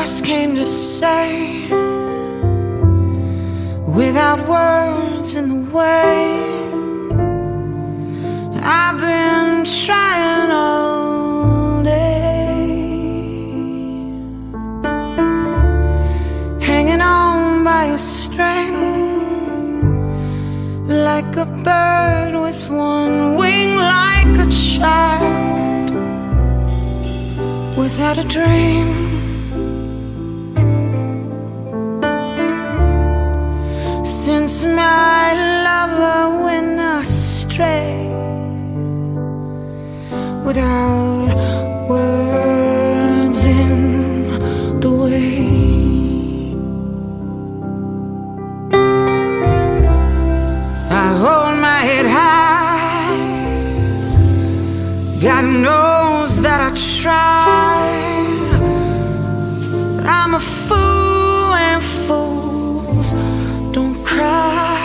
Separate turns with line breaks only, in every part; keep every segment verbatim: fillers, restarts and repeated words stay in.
just came to say, without words in the way, I've been trying all day, hanging on by a string, like a bird with one wing, like a child without a dream. Since my lover went astray, without words in the way, I hold my head high. God knows that I try, but I'm a fool and fools don't cry.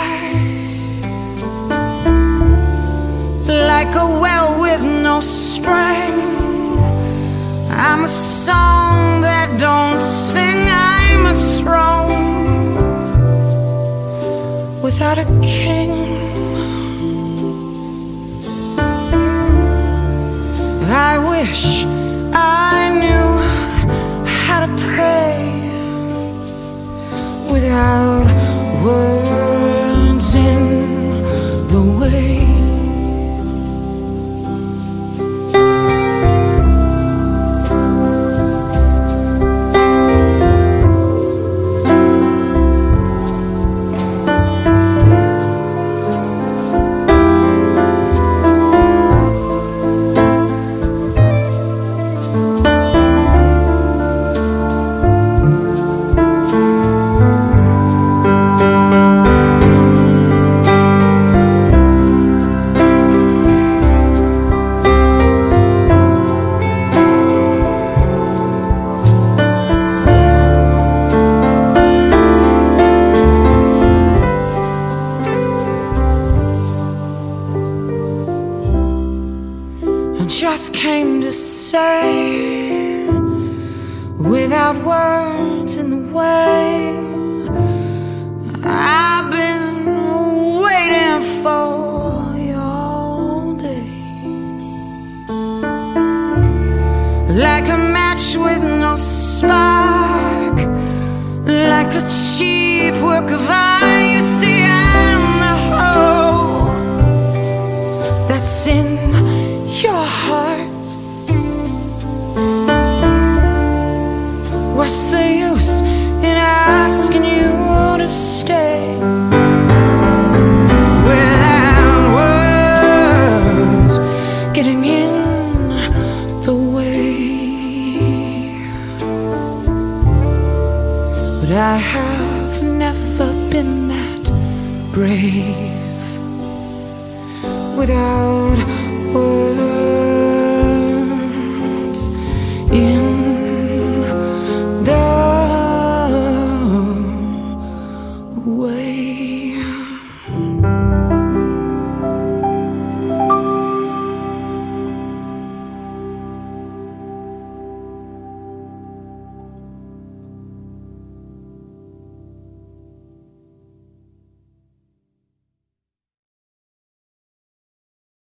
Like a well with no spring, I'm a song that don't sing. I'm a throne without a king. I wish I knew how to pray without words in the way. Just came to say, without words in the way, I've been waiting for you all day, like a match with no spark, like a cheap work of art. You see, I'm the hole that's in your heart. What's the use in asking you to stay without words getting in the way? But I have never been that brave without words.